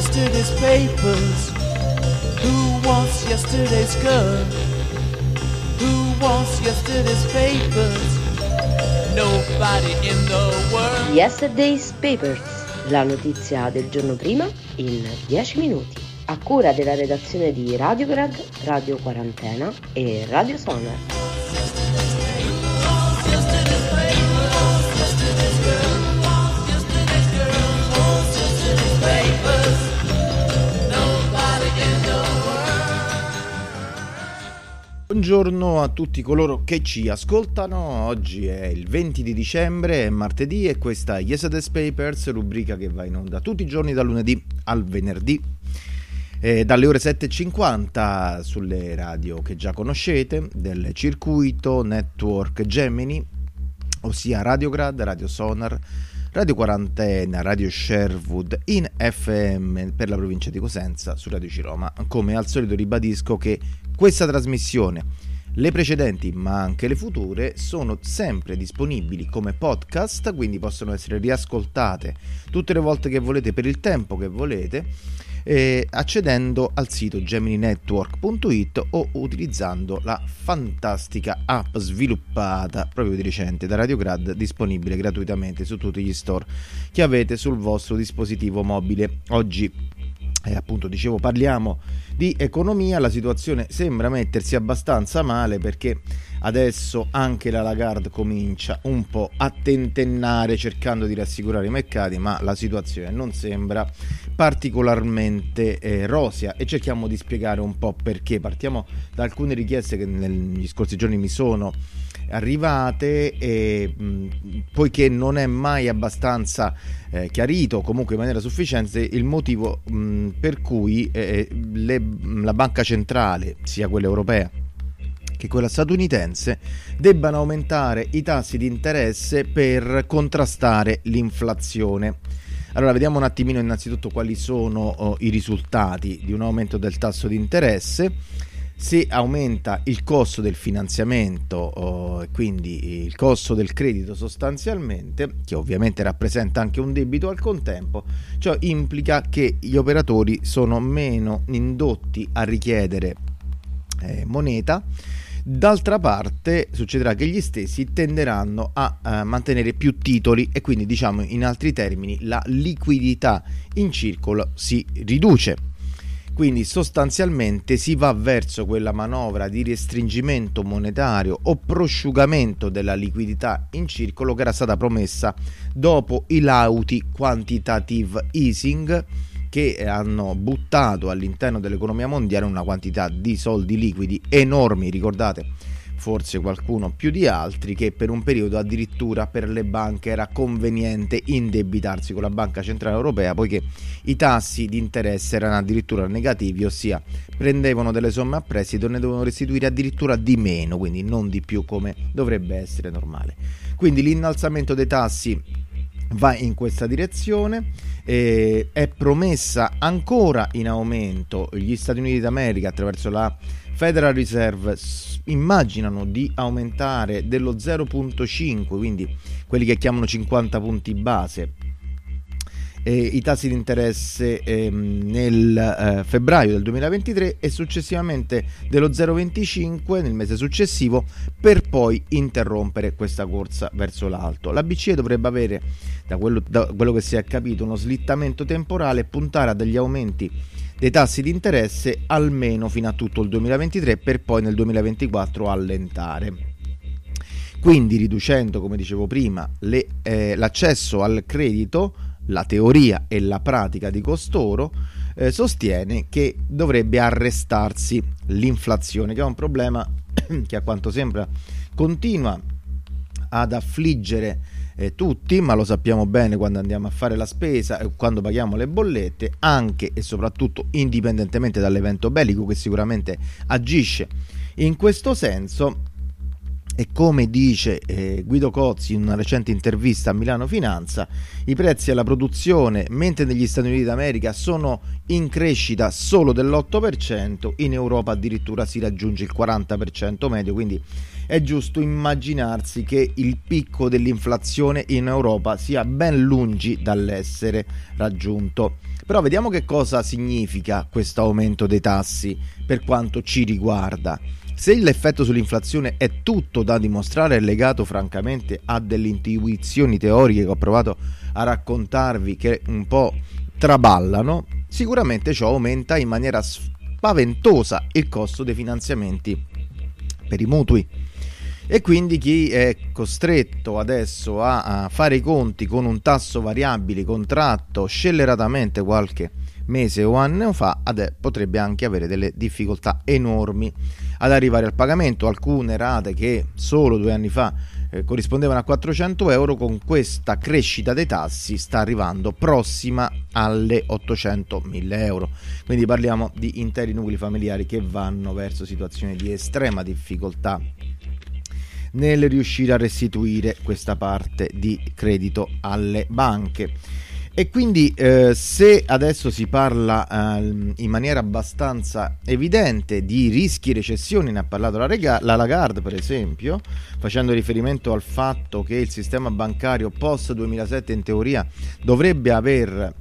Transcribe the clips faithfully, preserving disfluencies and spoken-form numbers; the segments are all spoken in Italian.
yesterday's papers? Who wants yesterday's girl? Who wants yesterday's papers? Nobody in the world. Yesterday's Papers, la notizia del giorno prima in dieci minuti. A cura della redazione di Radiograd, Radio Quarantena e Radio Sonar. Buongiorno a tutti coloro che ci ascoltano. Oggi è il venti di dicembre, è martedì, e questa è Yesterday's Papers, rubrica che va in onda tutti i giorni dal lunedì al venerdì, eh, dalle ore sette e cinquanta sulle radio che già conoscete del circuito Network Gemini, ossia Radiograd, Radio Sonar, Radio Quarantena, Radio Sherwood, in F M per la provincia di Cosenza su Radio Ciroma. Come al solito ribadisco che questa trasmissione, le precedenti ma anche le future, sono sempre disponibili come podcast, quindi possono essere riascoltate tutte le volte che volete, per il tempo che volete, eh, accedendo al sito gemini network punto it o utilizzando la fantastica app sviluppata proprio di recente da Radiograd, disponibile gratuitamente su tutti gli store che avete sul vostro dispositivo mobile. Oggi E eh, appunto dicevo, parliamo di economia. La situazione sembra mettersi abbastanza male, perché adesso anche la Lagarde comincia un po' a tentennare, cercando di rassicurare i mercati, ma la situazione non sembra particolarmente eh, rosea, e cerchiamo di spiegare un po' perché. Partiamo da alcune richieste che negli scorsi giorni mi sono arrivate, e mh, poiché non è mai abbastanza eh, chiarito, comunque in maniera sufficiente, il motivo mh, per cui eh, le, la banca centrale, sia quella europea che quella statunitense, debbano aumentare i tassi di interesse per contrastare l'inflazione. Allora, vediamo un attimino innanzitutto quali sono oh, i risultati di un aumento del tasso di interesse. Se aumenta il costo del finanziamento, oh, quindi il costo del credito sostanzialmente, che ovviamente rappresenta anche un debito al contempo, ciò implica che gli operatori sono meno indotti a richiedere eh, moneta. D'altra parte succederà che gli stessi tenderanno a eh, mantenere più titoli, e quindi, diciamo in altri termini, la liquidità in circolo si riduce. Quindi sostanzialmente si va verso quella manovra di restringimento monetario o prosciugamento della liquidità in circolo che era stata promessa dopo i lauti quantitative easing, che hanno buttato all'interno dell'economia mondiale una quantità di soldi liquidi enormi. Ricordate, forse qualcuno più di altri, che per un periodo addirittura per le banche era conveniente indebitarsi con la Banca Centrale Europea, poiché i tassi di interesse erano addirittura negativi, ossia prendevano delle somme a prestito e ne dovevano restituire addirittura di meno, quindi non di più come dovrebbe essere normale. Quindi l'innalzamento dei tassi va in questa direzione. Eh, è promessa ancora in aumento. Gli Stati Uniti d'America, attraverso la Federal Reserve, immaginano di aumentare dello zero virgola cinque, quindi quelli che chiamano cinquanta punti base, eh, i tassi di interesse eh, nel eh, febbraio del duemilaventitré, e successivamente dello zero virgola venticinque nel mese successivo, per poi interrompere questa corsa verso l'alto. La B C E dovrebbe avere, da quello, da quello che si è capito, uno slittamento temporale e puntare a degli aumenti dei tassi di interesse almeno fino a tutto il duemilaventitré, per poi nel duemilaventiquattro allentare. Quindi riducendo, come dicevo prima, le, eh, l'accesso al credito, la teoria e la pratica di costoro eh, sostiene che dovrebbe arrestarsi l'inflazione, che è un problema che a quanto sembra continua ad affliggere eh, tutti, ma lo sappiamo bene quando andiamo a fare la spesa e quando paghiamo le bollette, anche e soprattutto indipendentemente dall'evento bellico che sicuramente agisce in questo senso. E come dice eh, Guido Cozzi in una recente intervista a Milano Finanza, i prezzi alla produzione, mentre negli Stati Uniti d'America sono in crescita solo dell'otto per cento, in Europa addirittura si raggiunge il quaranta per cento medio, quindi è giusto immaginarsi che il picco dell'inflazione in Europa sia ben lungi dall'essere raggiunto. Però vediamo che cosa significa questo aumento dei tassi per quanto ci riguarda. Se l'effetto sull'inflazione è tutto da dimostrare, è legato francamente a delle intuizioni teoriche che ho provato a raccontarvi, che un po' traballano, sicuramente ciò aumenta in maniera spaventosa il costo dei finanziamenti per i mutui. E quindi chi è costretto adesso a, a fare i conti con un tasso variabile contratto scelleratamente qualche mese o anno fa, adè, potrebbe anche avere delle difficoltà enormi ad arrivare al pagamento. Alcune rate che solo due anni fa eh, corrispondevano a quattrocento euro, con questa crescita dei tassi sta arrivando prossima alle ottocentomila euro. Quindi parliamo di interi nuclei familiari che vanno verso situazioni di estrema difficoltà nel riuscire a restituire questa parte di credito alle banche. E quindi eh, se adesso si parla eh, in maniera abbastanza evidente di rischi recessioni, ne ha parlato la, Rega- la Lagarde per esempio, facendo riferimento al fatto che il sistema bancario post duemilasette in teoria dovrebbe aver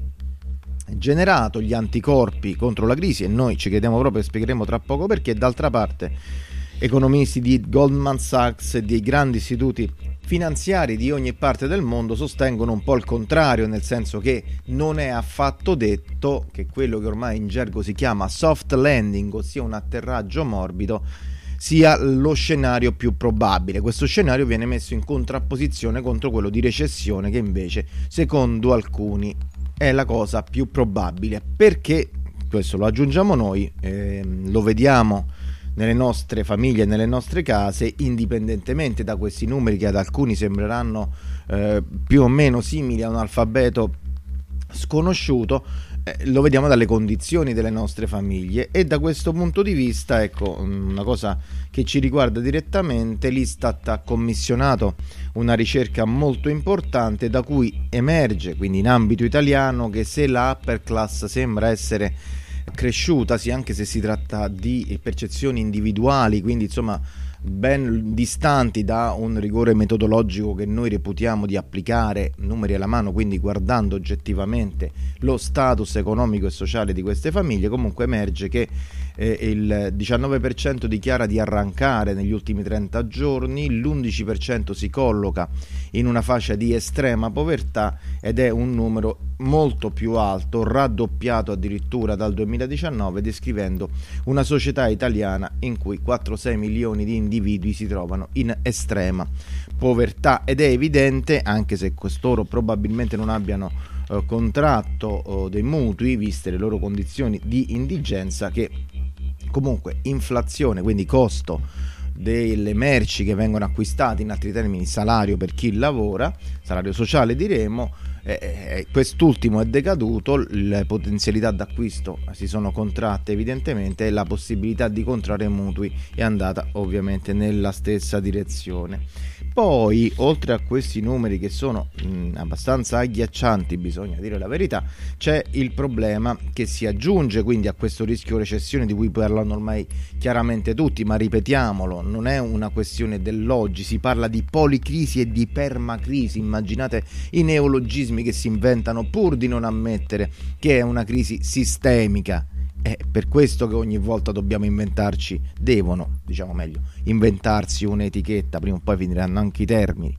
generato gli anticorpi contro la crisi, e noi ci crediamo proprio e spiegheremo tra poco perché. D'altra parte economisti di Goldman Sachs e dei grandi istituti finanziari di ogni parte del mondo sostengono un po' il contrario, nel senso che non è affatto detto che quello che ormai in gergo si chiama soft landing, ossia un atterraggio morbido, sia lo scenario più probabile. Questo scenario viene messo in contrapposizione contro quello di recessione, che invece secondo alcuni è la cosa più probabile. Perché? Questo lo aggiungiamo noi, eh, lo vediamo nelle nostre famiglie e nelle nostre case, indipendentemente da questi numeri che ad alcuni sembreranno eh, più o meno simili a un alfabeto sconosciuto, eh, lo vediamo dalle condizioni delle nostre famiglie. E da questo punto di vista, ecco, una cosa che ci riguarda direttamente, l'Istat ha commissionato una ricerca molto importante da cui emerge, quindi in ambito italiano, che se la upper class sembra essere cresciuta, sì, anche se si tratta di percezioni individuali, quindi insomma ben distanti da un rigore metodologico che noi reputiamo di applicare numeri alla mano, quindi guardando oggettivamente lo status economico e sociale di queste famiglie, comunque emerge che eh, il diciannove per cento dichiara di arrancare negli ultimi trenta giorni, l'undici per cento si colloca in una fascia di estrema povertà ed è un numero molto più alto, raddoppiato addirittura dal duemiladiciannove, descrivendo una società italiana in cui quattro sei milioni di individui si trovano in estrema povertà. Ed è evidente, anche se costoro probabilmente non abbiano eh, contratto eh, dei mutui, viste le loro condizioni di indigenza, che comunque inflazione, quindi costo delle merci che vengono acquistate, in altri termini salario per chi lavora, salario sociale diremo, eh, quest'ultimo è decaduto, le potenzialità d'acquisto si sono contratte evidentemente e la possibilità di contrarre mutui è andata ovviamente nella stessa direzione. Poi, oltre a questi numeri che sono mh, abbastanza agghiaccianti, bisogna dire la verità, c'è il problema che si aggiunge quindi a questo rischio recessione di cui parlano ormai chiaramente tutti, ma ripetiamolo, non è una questione dell'oggi, si parla di policrisi e di permacrisi. Immaginate i neologismi che si inventano pur di non ammettere che è una crisi sistemica. È per questo che ogni volta dobbiamo inventarci, devono, diciamo meglio, inventarsi un'etichetta, prima o poi finiranno anche i termini.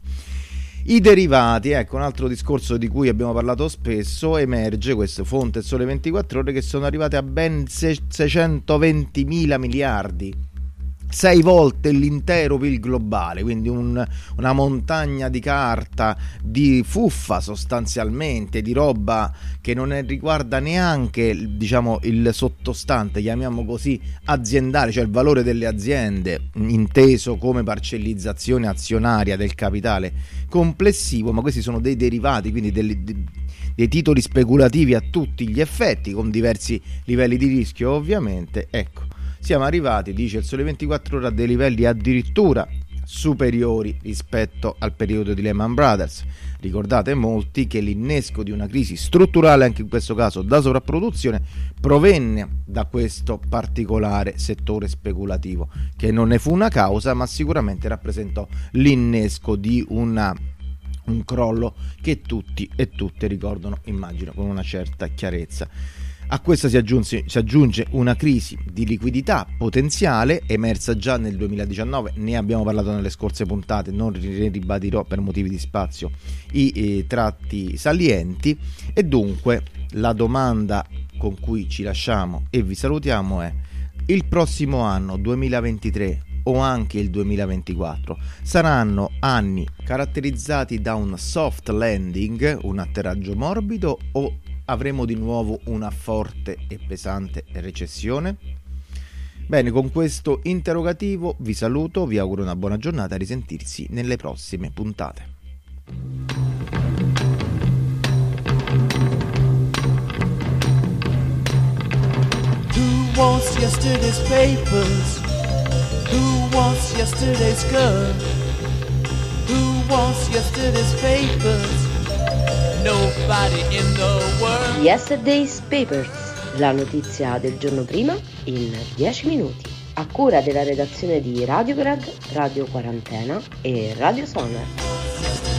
I derivati, ecco un altro discorso di cui abbiamo parlato spesso, emerge questa fonte Sole ventiquattro Ore che sono arrivate a ben seicentoventimila miliardi, sei volte l'intero P I L globale, quindi un, una montagna di carta, di fuffa sostanzialmente, di roba che non è, riguarda neanche, diciamo, il sottostante, chiamiamo così, aziendale, cioè il valore delle aziende inteso come parcellizzazione azionaria del capitale complessivo, ma questi sono dei derivati, quindi dei, dei titoli speculativi a tutti gli effetti, con diversi livelli di rischio ovviamente. Ecco, siamo arrivati, dice il Sole ventiquattro Ore, a dei livelli addirittura superiori rispetto al periodo di Lehman Brothers. Ricordate molti che l'innesco di una crisi strutturale, anche in questo caso da sovrapproduzione, provenne da questo particolare settore speculativo, che non ne fu una causa, ma sicuramente rappresentò l'innesco di una un crollo che tutti e tutte ricordano, immagino, con una certa chiarezza. A questo si aggiunge, si aggiunge una crisi di liquidità potenziale emersa già nel duemiladiciannove, ne abbiamo parlato nelle scorse puntate, non ribadirò per motivi di spazio i eh, tratti salienti, e dunque la domanda con cui ci lasciamo e vi salutiamo è: il prossimo anno duemilaventitré o anche il duemilaventiquattro saranno anni caratterizzati da un soft landing, un atterraggio morbido, o avremo di nuovo una forte e pesante recessione? Bene, con questo interrogativo vi saluto, vi auguro una buona giornata, a risentirsi nelle prossime puntate. Who wants yesterday's papers? Who wants yesterday's girl? Who wants yesterday's papers? Nobody in the world. Yesterday's Papers, la notizia del giorno prima in dieci minuti, a cura della redazione di Radio Greg, Radio Quarantena e Radio Sonar.